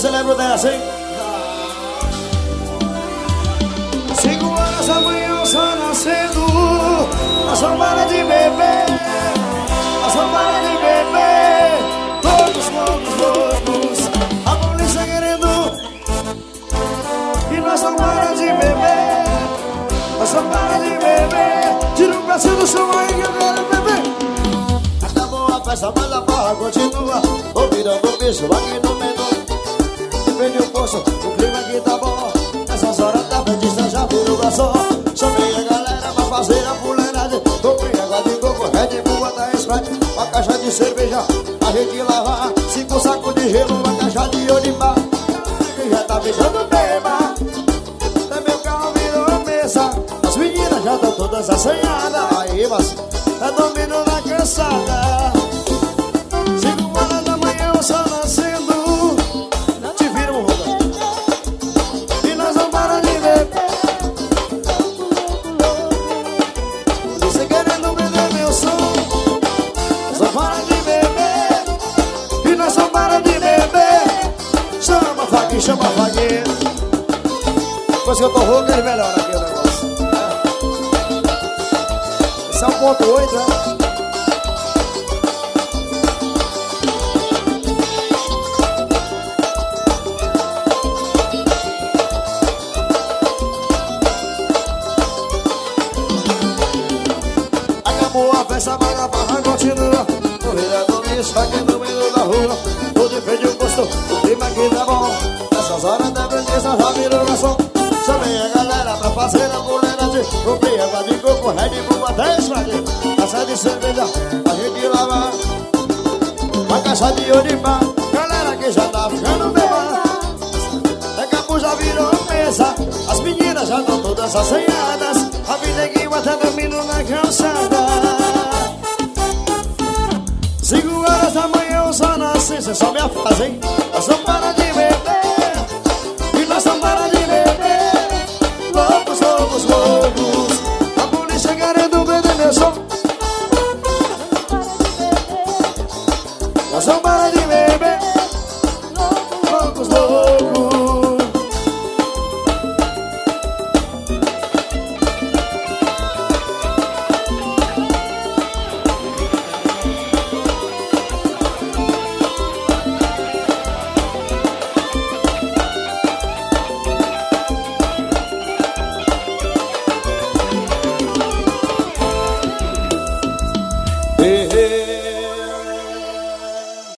você lembra dessa, hein? 5 horas da manhã, o sol nascendo. Nós não para de beber. Nós não para de beber. Todos loucos, loucos. A polícia querendo. E nós não para de beber. Nós não para de beber. Tira o braço do chão aí que eu quero beber. Acabou a festa, mas a barra continua. Tô virando o bicho aqui no menu. Vende o poço, o clima aqui tá bom. Nessas horas da bandista já virou garçom. Chamei a galera pra fazer a fuleiragem. Comprei água de coco, Red Bull, até Sprite. Uma caixa de cerveja, a gente lavar. 5 sacos de gelo, uma caixa de Olimar. Que já tá ficando beba. Até meu carro virou mesa. As meninas já estão todas assanhadas. Aí, mas tá dormindo na cansada. 5 horas da manhã, o sol nascendo. Te vira um roda. E nós não para de beber. Você querendo beber meu som. Nós não para de beber. E nós não para de beber. Chama Faguinho, chama Faguinho. Depois que eu tô rouco, ele melhora aqui o negócio. Esse é 1.8, né? Acabou a festa, mas a barra continua. Tô virando bicho aqui no meio da rua. Tô de frente o gosto, o clima aqui tá bom. Nessas horas da beleza já virou garçom. Chamei a galera pra fazer a fuleiragem. Comprei água de coco, Red Bull, até Sprite. Caixa de cerveja, a gente lavar. Uma caixa de Olimar. Galera que já tá ficando beba. Daqui a pouco já virou mesa. As meninas já estão todas assanhadas. A videguinha tá dormindo na calçada.